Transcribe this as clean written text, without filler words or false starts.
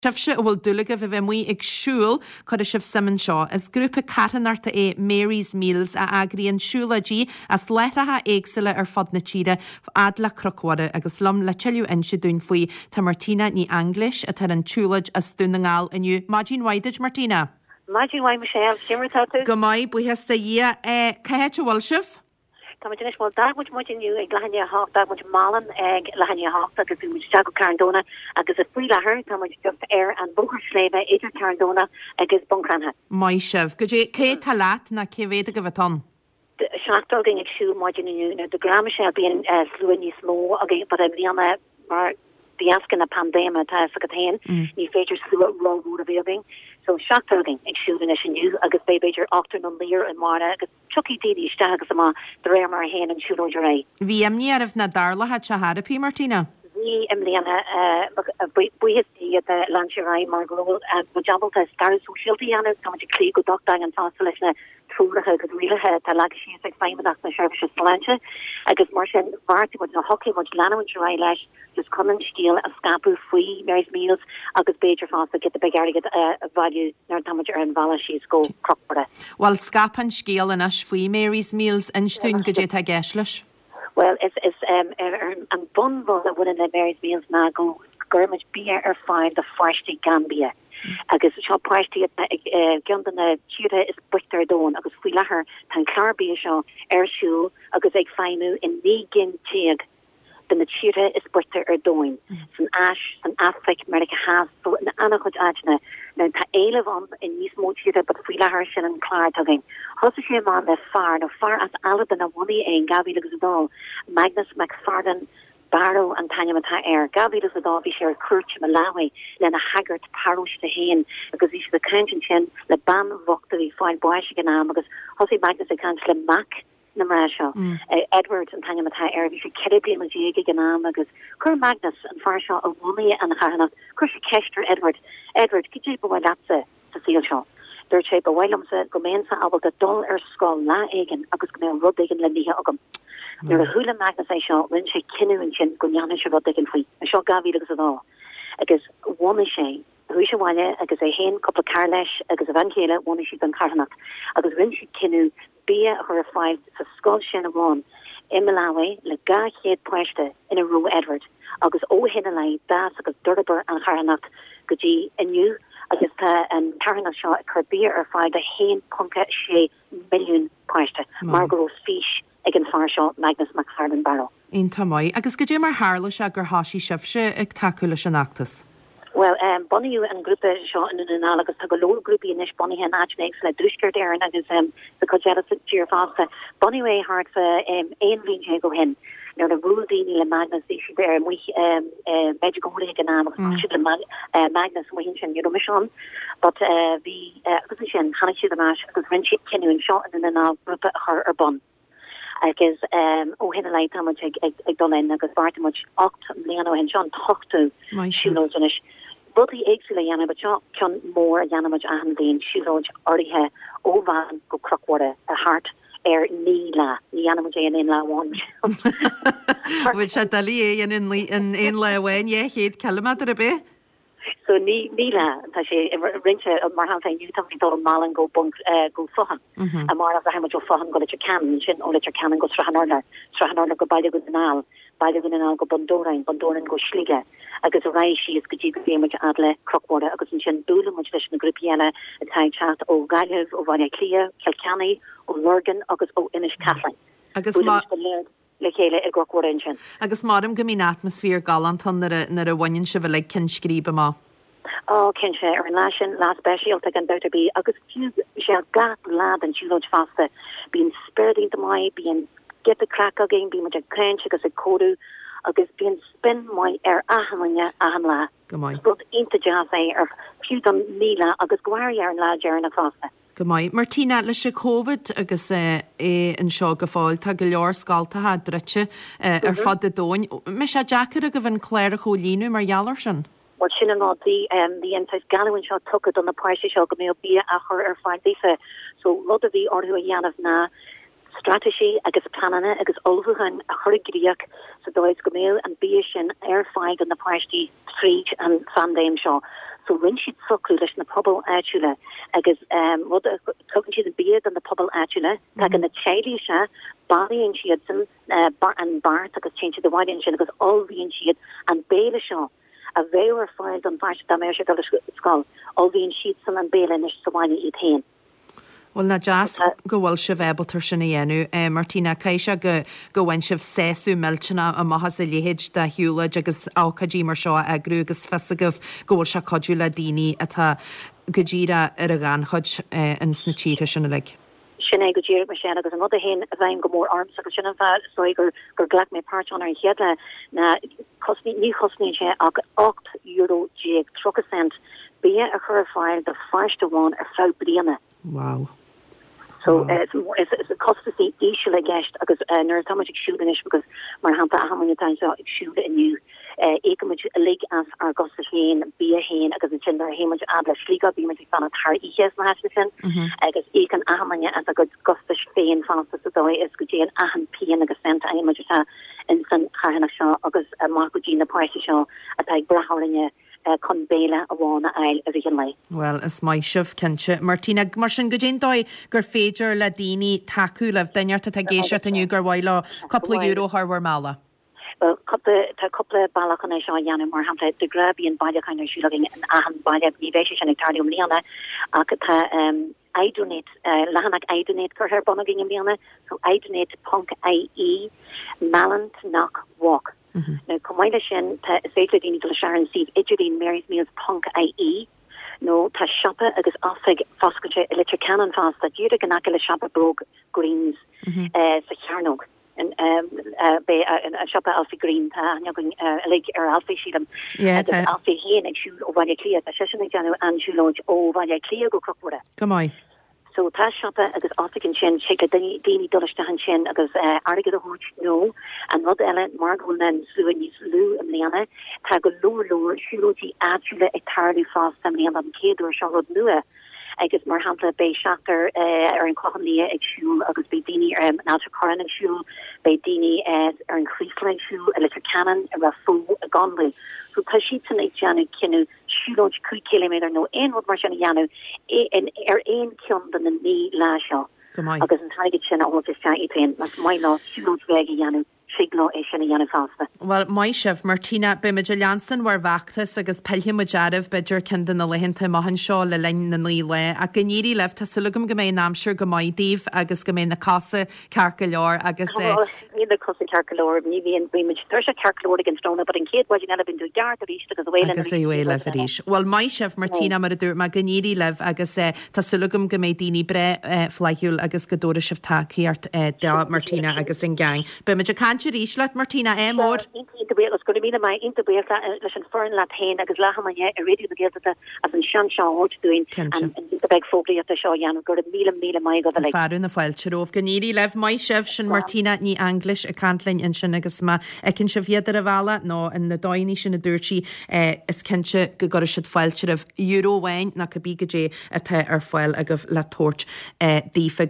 Sibse bhfuil dulaga bheith mui ag siúl chud a sibh simon seo. Is grúpa caranarta é Mary's Meals a agrion siúladí as leithratha éagsile ar fad na tíre adla crocwada agus lom le tiiliú inse dún faoi tá Martina ní English a tar an siúlad as dúnagáil iniu. Máidín Waidid, Martina? Máidín Waidid, Michelle, Shimmertatu. Go maith buhasta dhia cahéte bhil sibh? Tá much more dag much new ag lahania hawk dag much malan ag lahania hawk agus bu much jago carandona agus a free lahar tá much just air and bunker slave eight carandona agus bunkranha. Mai sibh go dé cé talat na cévéad go bhaton. Seachtar ging ag siú much new the grammar shall be in fluid smó again but Liana mar diascan na pandéma tá sagathain ní féidir slú road of living. So shockturging ag siúdan new agus babyger octar on lear and mara agus chucky didi stagus ama the rare mar hen and siúdo jurai. Vi amniarf na darla hat shaharapi, Martina. Vi Liana buhisti at the luncherai marglo majabal ta star sociality ana come to clean go doctor and fasalishna trúracha go rilacha tá lag sí ag feimach na seirbhise sláinte agus mar sin bharrta go na hoci mu lena jurai leis just common stíl a scapu faoi Mary's Meals agus Beidir fásta get the big area a value nar damage ar an vala she's go crockpara. Well scapan scéal in as faoi Mary's Meals instún go dé a geislis. Well it's an bun bol that within the Mary's Meals na go gurmage beer ar fine the Farsti Gambia. Agus seo páistí gan na tíre is buchtar dón agus fui lethir tan chlárbí seo arsú agus ag féinú in ní gin tiag den na tíre is buchtar ar dóin san as san affik mar a has so na annachchud áitna na tá éileh an in níos mó tíre but fui lethir sin an chlár tugging. Hosa sé má le far no far as Alban na wani ein Gavi agus dá Magnus McFarden Barrow and Tanya Mata Air. Gavi does the Dobby share Kurch Malawi, Lena Haggart Parush to Hain, because he's the Kanchen Chen, the Bam Voctory, Fine Boishiganam, because Hossi Magnus a Councillor Mac Namarasha, Edward and Tanya Mata Air, we should Kerry Majiganam, because Kur Magnus and Farshaw of Wummy and Hana, Kursh Kester Edward, could you go that's a Cecile Shaw. Their shape a while said, Gomensa, I will the dull or skull la egin, agus go rub egin Lindia Ogum. There a hula Magnus I shot when she kinu and chin gunyana shabot they can free. I shot Gavi looks at all. I guess one is she, who she wanted, I guess a hen, couple of carlesh, I guess a van kela, one is she done carnac. I guess when she kinu, be her five, a skull shin of one. In Malawi, le ga head poiste in a row Edward. I guess oh hen a line, das, I guess Durber and carnac, Guji, and you. I guess and carnac shot, her beer or five, the hen punka she million poiste. Margot fish. Again Farshaw, Magnus McFarden Barrow. In Tamai, agus go dé mar hála se gur háí sibse ag takeúla sin achtas. Well, Bonnie and group shot in an analogous to go low groupie in ish Bonnie and Achnex, like Dushker there, and agus the Cojetas Cheer Fasta. Bonnie Way Hearts, Ain Vin go hen. Now the Rudini le Magnus, the there, and we, Magical Economics, Magnus, Winchin, Euromission, but the position, Hanachi the Mash, because when she can you shot in an analog group her or Bon. I guess hen a light how much I done in agus bar much oct Leano and John talk to Shuloj and but the eggsila yana but John can more yana much ahan lean Shuloj already ha ovan go crockwater a heart air nila yana much in la one which at dali in la wen yeah he'd kilometer a bit. So Nila, she rinse Marhan saying you something told Malin go bunk go sohan. And more of the how much of sohan go let your can, shin all let your can and go Strahanorna go by the good now, go Bondoran go Schliga. I guess a rai she is good you much adle, crockwater, I guess in shin dula much less in the Gripiana, a time chat, o Gallev, o Vanya Clea, Kilcanny, o Lurgan, August o Inish Kathleen. I guess agus marm go mín atmosfér galant an nar a bhain se bh le cin scríbe má. Cin se ar an lásin lá speisialta gan douta bí agus fiú sé gat lad an siúlóid fasta bíon spirdí do mai bíon get a crack again bí muid a crench agus a códú agus bíon spin mai ar ahamanya aham lá. Go mai. But inta jazz ar fiú don míla agus gwair ar an lá ar na fasta. Go mai. Martina, le se COVID agus an seo go fáil tá go leor scaltathe drite ar fad a dóin. Me sé Jackar a go bhain cléir a cholínu mar jalar sin? Well, sin an the inside Galwin shot took it on the price shot go me be a her ar fine difa. So lot of the order yanaf na strategy agus planana agus overhan a hurigriak so dois go me and be sin air fine on the price street and Sunday show. so rin she'd suckle leis na pobl áitiúile agus rud tugann siad an beard an na pobl áitiúile tag an na chéilí se baríonn siad san an bart agus change the wine sin agus olbhíonn siad an béle seo a bhéir fáil an bhaiste da mé se go sáil olbhíonn siad san an béle is sa bhaine iad héin. Well na jazz go bhfuil se bhebaltar sinna dhéanú Martina caiise go bhain sibh 6 milltena a maithas a léhéid de hiúlaid agus ácadí mar seo a grúgus fesagah go bhfuil se codú le daoine atá go ddíra ar a gan chud in sna tíre sinna le. Sinné go ddíir mar sin agus an rud a hen a bhain go mór arms agus sin an bheith so gur ghlac mé páirt an ar cheadle na ní chosní sé ag €8 3% bí a chur fáil de feiste bháin ar fá bliana. Wow. So it's a cost to see each guest because there's how much shooting is because my hand how many times I shoot in you much a leg as our gossip hen be a hen because it's in there he much adler sliga be much fan at her yes na hasn agus eken ahamanya as a good gossip fein fan so is good jane ahan pien agus sent I much in san khana sha agus Marco Gina Price sha at I brahalinge chun béile a bhána eil a bhíon lei. Well, is mai sibh cinse. Martina, mar sin go dén dóid gur féidir le daoine taú leh dainnearta a géisiart aniu gur bhhail le coppla euro thar mála. Well, couple bailach an seo dhéanam mar hapla de grabíon bailach an siúlagin an ahan bailach ní bhéisi sin ag tarliúm líana ach tá iDonate lehanach iDonate gur thar bonagin an líana so iDonate.ie Malant nach walk. No comáile sin féidir daoine do Sharon Steve idirlín Mary's Meals.ie no tá shoppa agus asig foscaite litre canon fast that dúra gan le shoppa brog greens sa chearnog and a shoppa alfie green tá going lig alfie sílam alfie héan ag siúl ó bhaile clia a sesin ag deanú an siúlóid ó bhaile clia go crocbúra. Gomai. So tá shoppa agus asig sin sé go daoine duliste sin agus airgad a hút no an rud eile mar gonan slú níos lú am líana tá go lór siúlóidí áitiúile ag tarlú fás am líana am céadú se rud nua agus mar hapla bei seachtar ar an cochanlia ag siúl agus bei daoine ná choran ag siúl bei daoine ar an chríslein siúl a litir canan a ra fú a ganlaí. So tá si san ag deanú cinú siúlóid 2 kilometer nó ein rud mar sin dheanú ar ein cion den na ní lá seo agus an taigid sin á is te ipéin mas mai lá siúlóid bheige dheanú. Well, mai sibh Martina Bimidir Jansen war bhaachtas agus peilthe mujaribh beidir cin den na lehinnta maihan seo le lein na níle a gníí leh tá sulúgam go mé námsir go maidíh agus go mé na casa cearca leor agus ní cosa cearca leor ní bhíon bhuiimiid tuir se cearca leor an stona, but an céad bhaid eile bin dú deart a ríist agus bhile agus bhile a ríis. Well, mai sibh Martina mar a dúir má gníí leh agus tá sulúgam go mé daoine bre fleiúil agus go dóra sibh takeíart de Martina agus in gang. Bimidir Ríslet Martina mór go mí mai intabéir leis an forin le hain agus lehamine a réú agéilta as an sean seáúin beh fógraí a seo anú gur mí mai go farú na fáil teróh gníí leh mai sibh sin Martina ní Anglis a canlainn in sin agus má cinn se bhéidir a bhela nó in na dáí sin na dúirtí is cinse go go si fáiltirh Eurohhain na go bí go dé a the ar fáil a go le toirt dífa